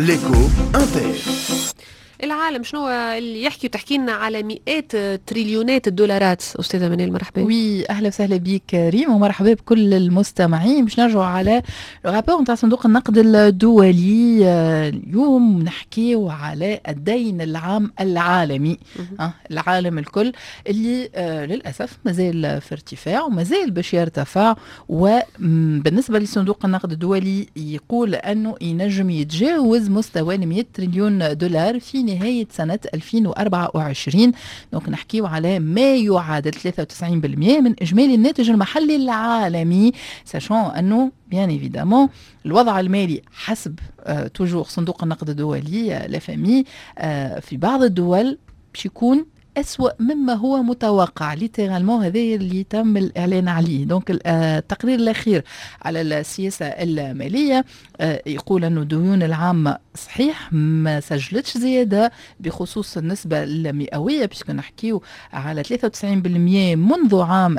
ليكو انتر. العالم شنو اللي يحكي وتحكي لنا على مئات تريليونات الدولارات. أستاذة منال مرحبا. وي أهلا وسهلا بك ريم ومرحبا بكل المستمعين. باش نرجعوا على الرابور نتاع صندوق النقد الدولي. اليوم نحكيو على الدين العام العالمي. العالم الكل اللي للأسف مازال في ارتفاع ومازال باش يرتفع. وبالنسبة لصندوق النقد الدولي يقول أنه ينجم يتجاوز مستوى 100 تريليون دولار في نهاية سنة 2024. دونك نحكيو على ما يعادل 93% من إجمالي الناتج المحلي العالمي، ساشون أنه بيان إيفيدامون الوضع المالي حسب توجور صندوق النقد الدولي الFMI في بعض الدول باش يكون أسوأ مما هو متوقع. ليترالمون هذا اللي تم الإعلان عليه. دونك التقرير الأخير على السياسة المالية يقول أنه الديون العامة صحيح ما سجلتش زيادة بخصوص النسبة المئوية، بيسكو نحكيو على 93% منذ عام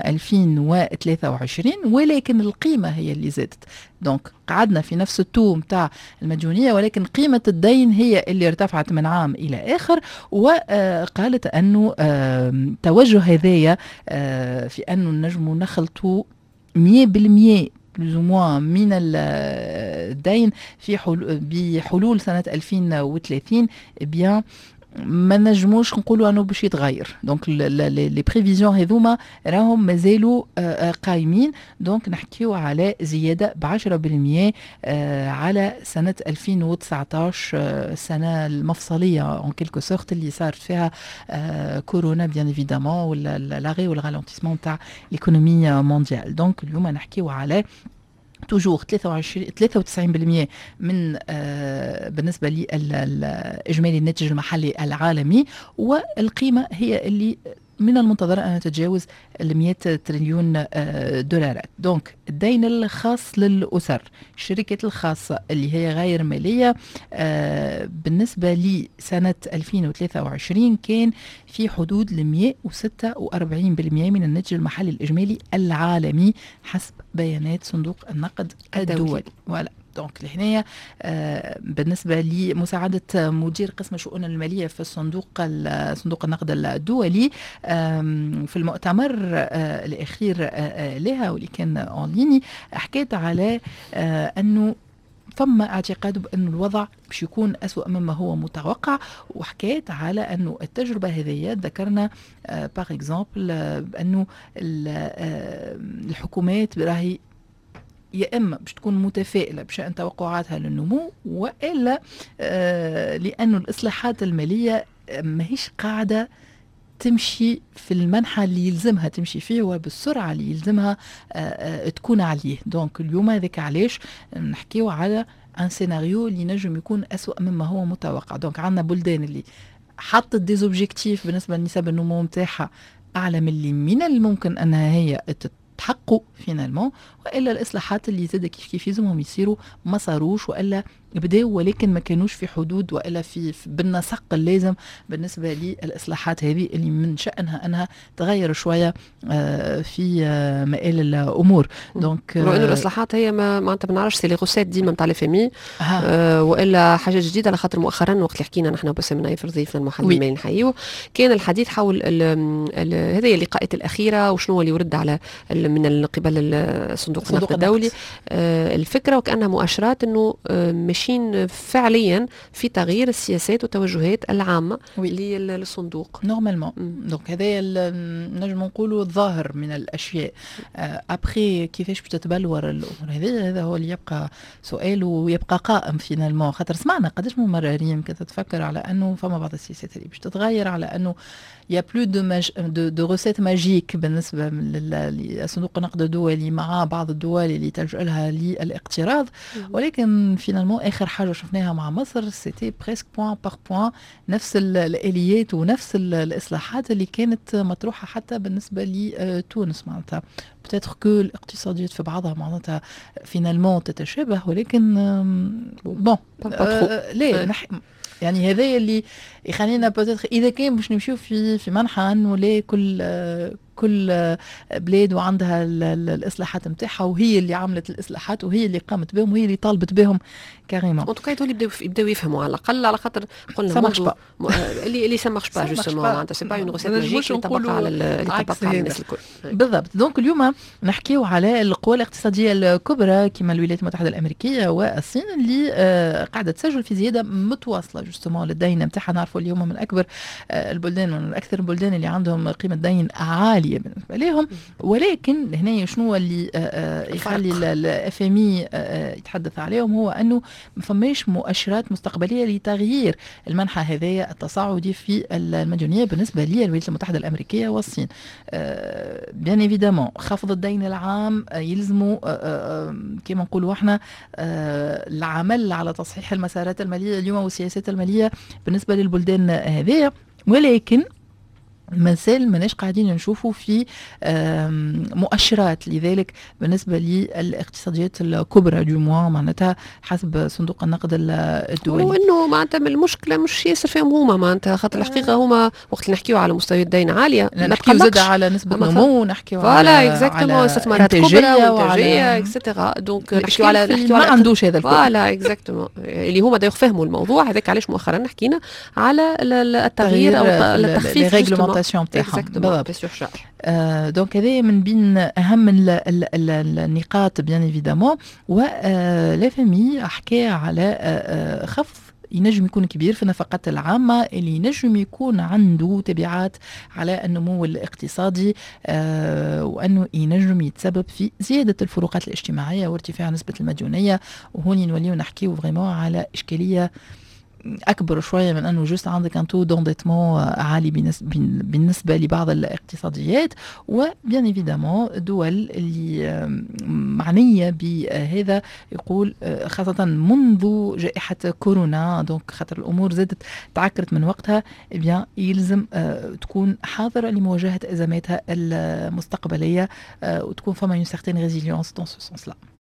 2023، ولكن القيمة هي اللي زادت. دونك قعدنا في نفس التو متاع المديونية، ولكن قيمة الدين هي اللي ارتفعت من عام إلى آخر. وقالت أنه توجه هذايا في أنه نجم نخلطوا 100% من الدين في بحلول سنة 2030 بيان ما نجموش نقولوا انه باش يتغير. دونك لي بريفيزيون هذوما راهم مازالوا قايمين. دونك نحكيو على زياده ب 10% على سنه 2019، السنه المفصليه اون كيلكو سورت اللي صارت فيها كورونا بيان ايفيدامون ولا لاغي والغالونتيسمون تاع ليكونومي مونديال. دونك اليوم نحكيو على توجور 93% من بالنسبة لإجمالي الناتج المحلي العالمي، والقيمة هي اللي من المنتظر أن تتجاوز 100 تريليون دولارات. دونك الدين الخاص للأسر، الشركات الخاصة اللي هي غير مالية، بالنسبة لسنة 2023 كان في حدود 146% من الناتج المحلي الإجمالي العالمي حسب بيانات صندوق النقد الدولي. ولا دونك لهنا بالنسبة لمساعدة مدير قسم الشؤون المالية في صندوق النقد الدولي في المؤتمر الأخير لها واللي كان أونلاين، حكيت على أنه فما اعتقاد بأن الوضع باش يكون أسوأ مما هو متوقع. وحكيت على أنه التجربة هذه ذكرنا باغ اكزامبل بأنه الحكومات راهي يا إما باش تكون متفائلة بشأن توقعاتها للنمو، وإلا لأنه الإصلاحات المالية ماهيش قاعدة تمشي في المنحى اللي يلزمها تمشي فيه وبالسرعة اللي يلزمها تكون عليه. دونك اليوم هذاك علاش نحكيو على ان سيناريو اللي نجم يكون أسوأ مما هو متوقع. دونك عندنا بلدان اللي حطت ديزوبجيكتيف بالنسبة لنسب النمو متاعها أعلى من اللي من الممكن أنها هي تحققوا فينالمون، والا الاصلاحات اللي زاد كيف يلزمهم يصيروا ما صاروش، والا بداوا ولكن ما كانوش في حدود والا في بالنسق اللازم بالنسبه للاصلاحات هذه اللي من شانها انها تغير شويه في مآل الامور. دونك انه الاصلاحات هي ما انت ما نعرفش سي لي غوسيت ديما نتاع الFMI والا حاجه جديده، على خاطر مؤخرا وقت اللي حكينا نحن بسمنا في ضيفنا المحلل المالي نحييه كان الحديث حول هذه اللقاءات الاخيره وشنو اللي ورد على من قبل الصندوق النقد الدولي. الفكره وكانها مؤشرات انه ماشيين فعليا في تغيير السياسات والتوجهات العامه للصندوق نورمالمون. دونك هذا نجم نقولوا الظاهر من الاشياء. ابخي كيفاش باش تتبلور الامور هذا هو اللي يبقى سؤال ويبقى قائم فينالمون. خاطر سمعنا قداش من مره ريم كنت تتفكر على انه فما بعض السياسات اللي باش تتغير، على انه يا بلو دو روسيت ماجيك بالنسبه لصندوق النقد الدولي مع بعض الدول اللي تلجأ لها للاقتراض. ولكن فينالمون اخر حاجه شفناها مع مصر سيتي بريسك بوان باغ بوان نفس الاليات ونفس الاصلاحات اللي كانت مطروحه حتى بالنسبه لتونس. معناتها بتاتر كو الاقتصاديات في بعضها معناتها فينالمون تتشابه، ولكن بون ليه يعني هذا اللي يخلينا بوتيتر اذا كان باش نمشيو في منحى انه لا كل بلاد وعندها الإصلاحات متاعها، وهي اللي عملت الإصلاحات وهي اللي قامت بهم وهي اللي طالبت بهم كريمة. ان توكا يبداو يفهموا على الاقل، على خاطر قلنا منذ اللي سامارش با جوستومون، معناتها سي با اون ريسيت ماجيك اللي تطبق على الناس الكل. بالضبط. دونك اليوم نحكيو على القوى الاقتصاديه الكبرى كما الولايات المتحده الامريكيه والصين اللي قاعده تسجل في زياده متواصله جوستومون للدين نتاعها. نعرفوا اليوم من اكبر البلدان، من اكثر البلدان اللي عندهم قيمه دين عاليه بالنسبه لهم. ولكن هنا شنو اللي يخلي الاف ام اي يتحدث عليهم هو انه ما فماش مؤشرات مستقبليه لتغيير المنحى هذايا التصاعدي في المديونيه بالنسبه للولايات المتحده الامريكيه والصين. بيان ايفيدامون خفض الدين العام يلزموا كما نقولوا احنا العمل على تصحيح المسارات الماليه اليوم والسياسات الماليه بالنسبه للبلدان هذه. ولكن مازال ماناش قاعدين نشوفوا في مؤشرات لذلك بالنسبه للاقتصاديات الكبرى دو موا، معناتها حسب صندوق النقد الدولي. وانه معناتها المشكله مش ياسر فيهم هما، معناتها خاطر الحقيقه هما وقت نحكيو على مستويات دين عاليه نحكيو زاد على نسبه نمو، نحكيو على اكزاكتومون استثمارات كبرى وانتاجيه اكسترا. دونك نحكيو على ما عندوش هذا الكل. فوالا اكزاكتومون اللي هما دا يفهموا الموضوع هذاك. علاش مؤخرا حكينا على التغيير او التخفيف دونك هذا من بين اهم النقاط بيان ايفيدامون. ولافمي حكى على خفض ينجم يكون كبير في النفقات العامة اللي ينجم يكون عنده تبعات على النمو الاقتصادي، وأنه ينجم يتسبب في زيادة الفروقات الاجتماعية وارتفاع نسبة المديونية. وهوني نوليو نحكيو فريمون على إشكالية أكبر شوية من أنه جوست عندك أن تو دونديتمون عالي بالنسبة لبعض الاقتصاديات. وبيان إيفيدامون الدول اللي معنية بهذا يقول خاصة منذ جائحة كورونا، دونك خاطر الأمور زادت تعكرت من وقتها، بيان يلزم تكون حاضرة لمواجهة أزماتها المستقبلية وتكون فما une certaine résilience dans ce sens-là.